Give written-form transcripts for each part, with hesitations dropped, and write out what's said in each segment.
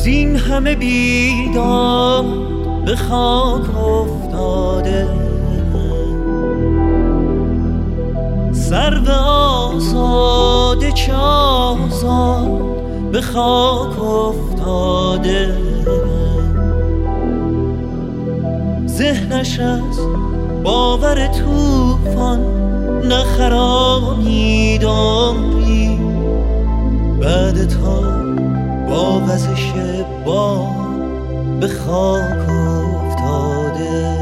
زین همه بیداد به خاک افتاده، سرو آزاده چه آزاد به خاک افتاده. ذهنش از باور طوفان نخرانید عمری، بعد تا با وزش با به خاک افتاده.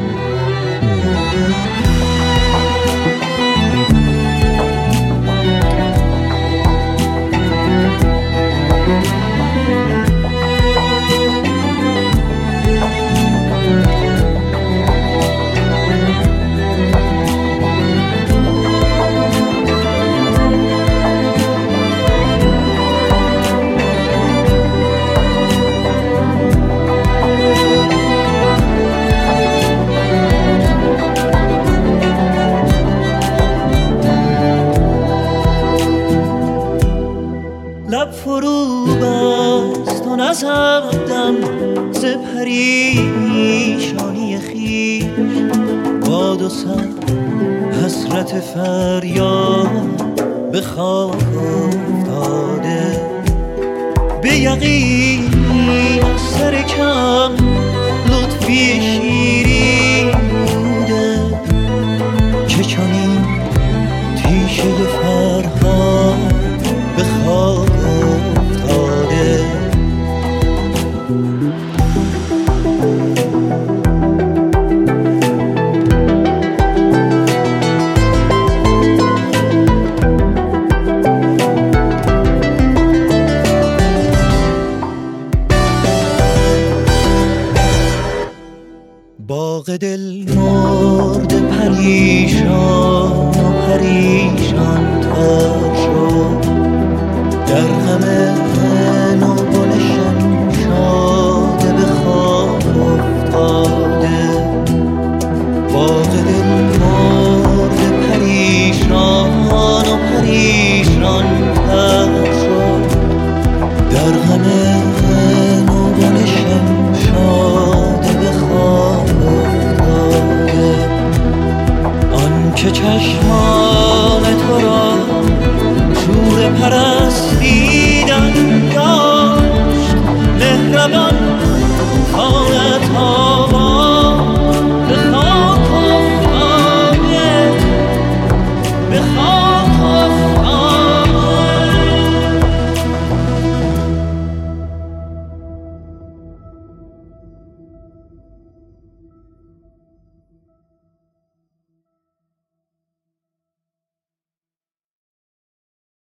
لب فرو بست و نزدم ز پریشانی خویش، با دو سر حسرت فریاد به خاک افتاده. به یقین از سر کم لطفی شیرین بوده که چنین تیشه فرهاد به خاک افتاده. باغ دل مرد پریشان و پریشان تر شد، در غم نوگل شمشاده به خاک افتاده. باغ دل مرد پریشان و پریشان تر شد، در غم نوگل شمشاده به خاک افتاده. آن که چشمان تو را شور پرستی